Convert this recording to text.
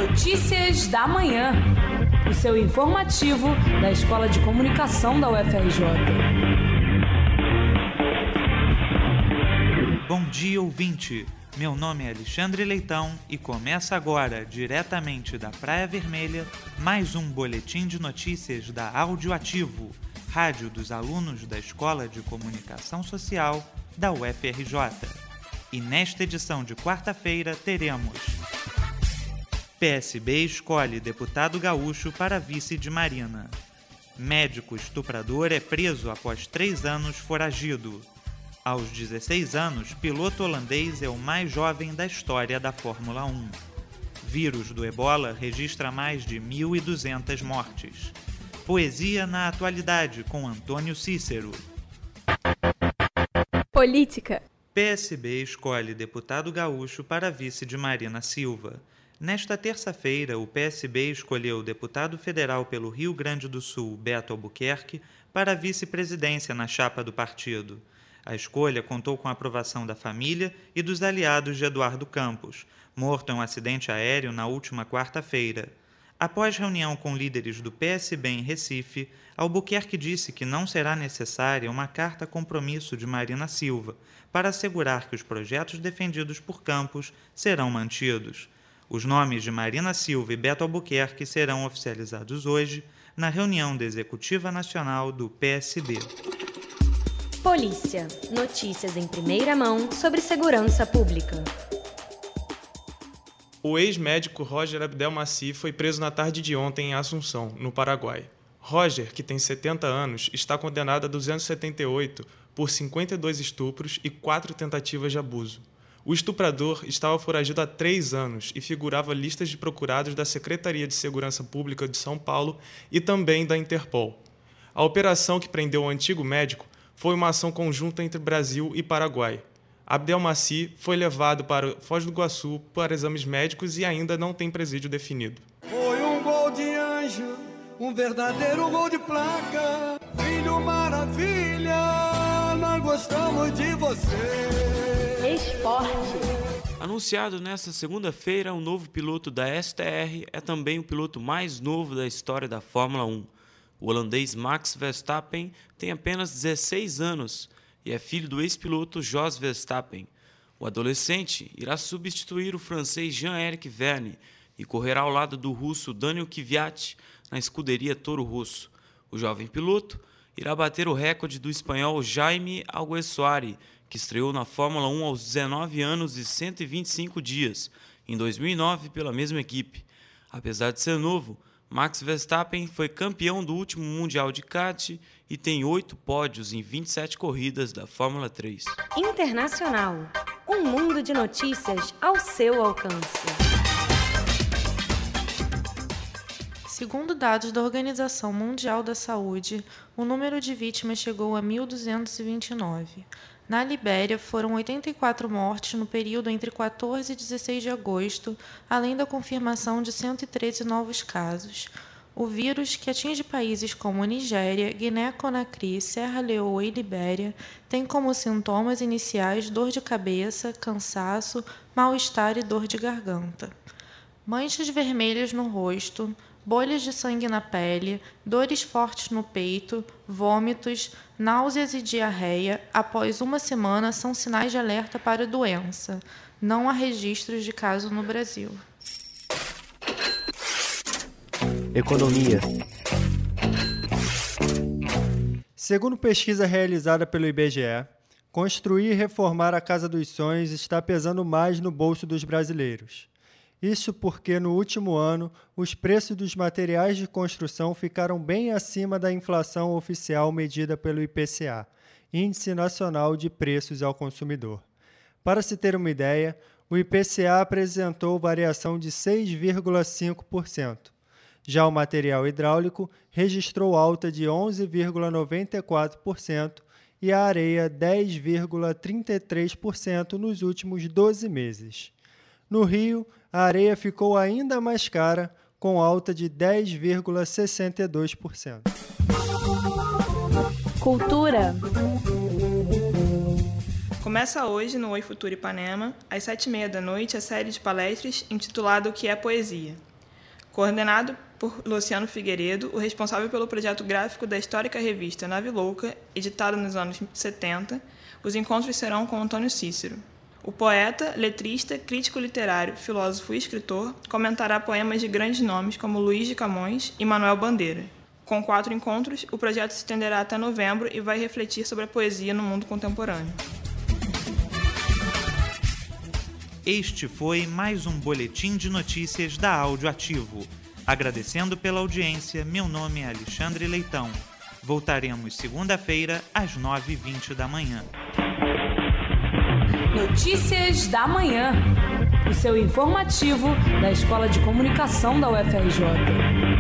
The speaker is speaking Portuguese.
Notícias da Manhã, o seu informativo da Escola de Comunicação da UFRJ. Bom dia, ouvinte! Meu nome é Alexandre Leitão e começa agora, diretamente da Praia Vermelha, mais um boletim de notícias da Áudio Ativo, rádio dos alunos da Escola de Comunicação Social da UFRJ. E nesta edição de quarta-feira teremos: PSB escolhe deputado gaúcho para vice de Marina. Médico estuprador é preso após 3 anos foragido. Aos 16 anos, piloto holandês é o mais jovem da história da Fórmula 1. Vírus do Ebola registra mais de 1.200 mortes. Poesia na atualidade com Antônio Cícero. Política. PSB escolhe deputado gaúcho para vice de Marina Silva. Nesta terça-feira, o PSB escolheu o deputado federal pelo Rio Grande do Sul, Beto Albuquerque, para a vice-presidência na chapa do partido. A escolha contou com a aprovação da família e dos aliados de Eduardo Campos, morto em um acidente aéreo na última quarta-feira. Após reunião com líderes do PSB em Recife, Albuquerque disse que não será necessária uma carta-compromisso de Marina Silva para assegurar que os projetos defendidos por Campos serão mantidos. Os nomes de Marina Silva e Beto Albuquerque serão oficializados hoje na reunião da Executiva Nacional do PSB. Polícia. Notícias em primeira mão sobre segurança pública. O ex-médico Roger Abdelmaci foi preso na tarde de ontem em Assunção, no Paraguai. Roger, que tem 70 anos, está condenado a 278 por 52 estupros e 4 tentativas de abuso. O estuprador estava foragido há 3 anos e figurava listas de procurados da Secretaria de Segurança Pública de São Paulo e também da Interpol. A operação que prendeu o antigo médico foi uma ação conjunta entre Brasil e Paraguai. Abdelmaci foi levado para Foz do Iguaçu para exames médicos e ainda não tem presídio definido. Foi um gol de anjo, um verdadeiro gol de placa. Filho maravilha, nós gostamos de você. Esporte. Anunciado nesta segunda-feira, um novo piloto da STR é também o piloto mais novo da história da Fórmula 1. O holandês Max Verstappen tem apenas 16 anos e é filho do ex-piloto Jos Verstappen. O adolescente irá substituir o francês Jean-Éric Vergne e correrá ao lado do russo Daniil Kvyat na escuderia Toro Rosso. O jovem piloto irá bater o recorde do espanhol Jaime Alguersuari, que estreou na Fórmula 1 aos 19 anos e 125 dias, em 2009 pela mesma equipe. Apesar de ser novo, Max Verstappen foi campeão do último Mundial de kart e tem 8 pódios em 27 corridas da Fórmula 3. Internacional. Um mundo de notícias ao seu alcance. Segundo dados da Organização Mundial da Saúde, o número de vítimas chegou a 1.229. Na Libéria, foram 84 mortes no período entre 14 e 16 de agosto, além da confirmação de 113 novos casos. O vírus, que atinge países como Nigéria, Guiné-Conakry, Serra Leoa e Libéria, tem como sintomas iniciais dor de cabeça, cansaço, mal-estar e dor de garganta. Manchas vermelhas no rosto, bolhas de sangue na pele, dores fortes no peito, vômitos, náuseas e diarreia após uma semana são sinais de alerta para a doença. Não há registros de caso no Brasil. Economia. Segundo pesquisa realizada pelo IBGE, construir e reformar a Casa dos Sonhos está pesando mais no bolso dos brasileiros. Isso porque, no último ano, os preços dos materiais de construção ficaram bem acima da inflação oficial medida pelo IPCA, Índice Nacional de Preços ao Consumidor. Para se ter uma ideia, o IPCA apresentou variação de 6,5%. Já o material hidráulico registrou alta de 11,94% e a areia 10,33% nos últimos 12 meses. No Rio, a areia ficou ainda mais cara, com alta de 10,62%. Cultura. Começa hoje, no Oi Futuro Ipanema, às 7h30 da noite, a série de palestras intitulada O que é Poesia. Coordenado por Luciano Figueiredo, o responsável pelo projeto gráfico da histórica revista Nave Louca, editada nos anos 70, os encontros serão com Antônio Cícero. O poeta, letrista, crítico literário, filósofo e escritor comentará poemas de grandes nomes como Luís de Camões e Manuel Bandeira. Com 4 encontros, o projeto se estenderá até novembro e vai refletir sobre a poesia no mundo contemporâneo. Este foi mais um boletim de notícias da Áudio Ativo. Agradecendo pela audiência, meu nome é Alexandre Leitão. Voltaremos segunda-feira às 9h20 da manhã. Notícias da Manhã, o seu informativo da Escola de Comunicação da UFRJ.